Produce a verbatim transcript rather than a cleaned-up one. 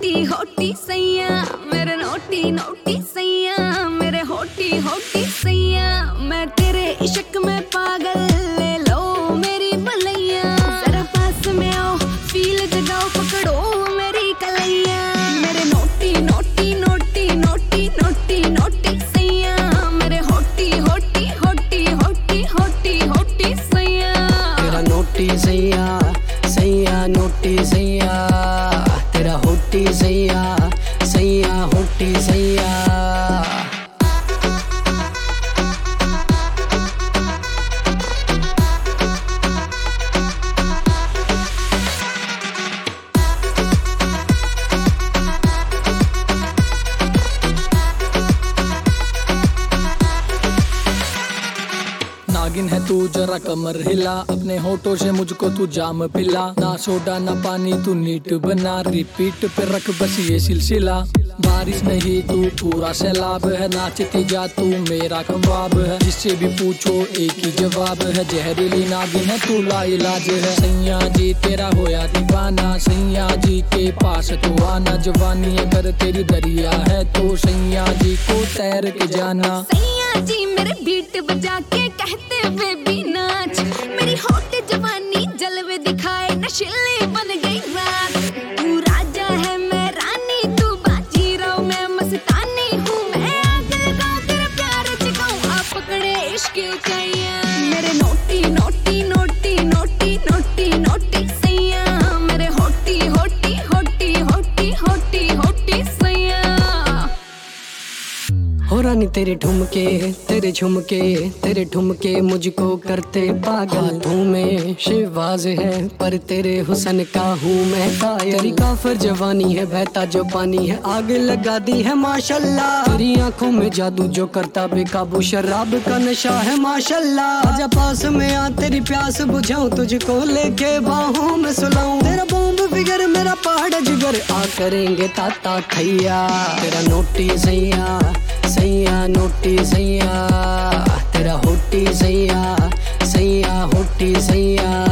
होटी होटी सैया मेरे naughty naughty सैया मेरे होटी होटी सैया मैं तेरे इश्क में पागल ले लो मेरी बलैया जरा पास में आओ फील जगाओ पकड़ो मेरी कलैया मेरे naughty naughty naughty naughty naughty naughty सैया मेरे होटी होटी होटी होटी होटी होटी सैया तेरा नोटी सैया सैया नोटी सैया तेरा होटी सैया सैया होटी सैया। नागिन है तू जरा कमर हिला अपने होठों से मुझको तू जाम पिला ना सोडा ना पानी तू नीट बना रिपीट पे रख बस ये सिलसिला बारिश नहीं तू पूरा सैलाब है नाचती जा तू मेरा ख्वाब है जिससे भी पूछो एक ही जवाब है जहरीली नागिन है तू लाइलाज है सैया जी तेरा होया दीवाना सैया जी के पास तो आना जवानी अगर तेरी दरिया है तो सैया जी को तैर के जाना सैया जी मेरे बीट बजा के कहते हुए भी नाच मेरी होट जवानी जलवे दिखाए नशीली बन गई रात तू राजा है मैं रानी तू बाजी रहो मैं मस्तानी हूँ मैं आग लगाऊं तेरे प्यार जगाऊं आप पकड़े इश्क कैया मेरे naughty naughty naughty naughty naughty naughty सैया मेरे होटी होटी होटी होटी होटी होटी सैया। हो रानी तेरे ठुमके तेरे झुमके तेरे ठुमके मुझको करते पागल हाथों में शिवाज है पर तेरे हुस्न का हूँ मैं कायल तेरी काफर जवानी है बहता जो पानी है आग लगा दी है माशाल्लाह तेरी आंखों में जादू जो करता बेकाबू शराब का नशा है माशाल्लाह आजा पास में आ तेरी प्यास बुझाऊं तुझको लेके बाहों में सुलाऊं तेरा बॉम्ब फिगर मेरा पहाड़ जिगर आ करेंगे ताता खैया तेरा नोटी सैया सैया नोटी सैया तेरा होटी सैया सैया होटी सैया।